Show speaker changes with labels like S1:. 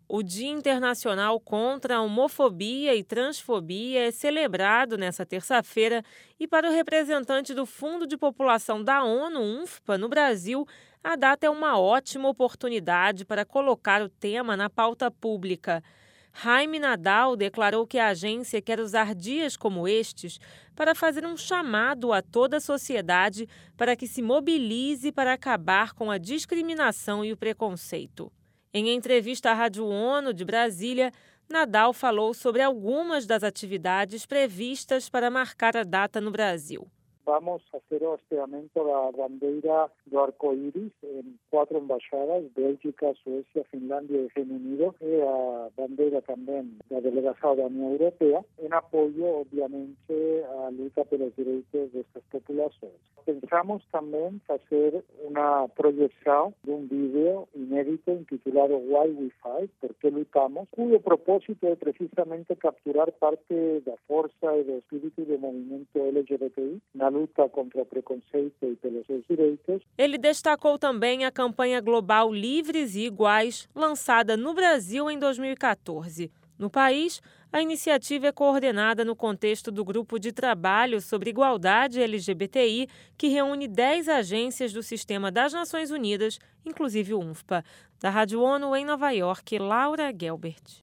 S1: O Dia Internacional contra a Homofobia e Transfobia é celebrado nesta terça-feira e para o representante do Fundo de População da ONU, UNFPA, no Brasil, a data é uma ótima oportunidade para colocar o tema na pauta pública. Jaime Nadal declarou que a agência quer usar dias como estes para fazer um chamado a toda a sociedade para que se mobilize para acabar com a discriminação e o preconceito. Em entrevista à Rádio ONU de Brasília, Nadal falou sobre algumas das atividades previstas para marcar a data no Brasil.
S2: Vamos fazer o hasteamento da bandeira do arco-íris em 4 embaixadas, Bélgica, Suécia, Finlândia e Reino Unido, e a bandeira também da delegação da União Europeia, em apoio, obviamente, à luta pelos direitos destas populações. Pensamos também fazer uma projeção de um vídeo inédito intitulado Why We Fight, Por que Lutamos, cujo propósito é precisamente capturar parte da força e do espírito do movimento LGBTI na luta contra o preconceito e pelos seus direitos.
S1: Ele destacou também a campanha global Livres e Iguais, lançada no Brasil em 2014. No país, a iniciativa é coordenada no contexto do Grupo de Trabalho sobre Igualdade LGBTI, que reúne 10 agências do Sistema das Nações Unidas, inclusive o UNFPA. Da Rádio ONU em Nova York, Laura Gelbert.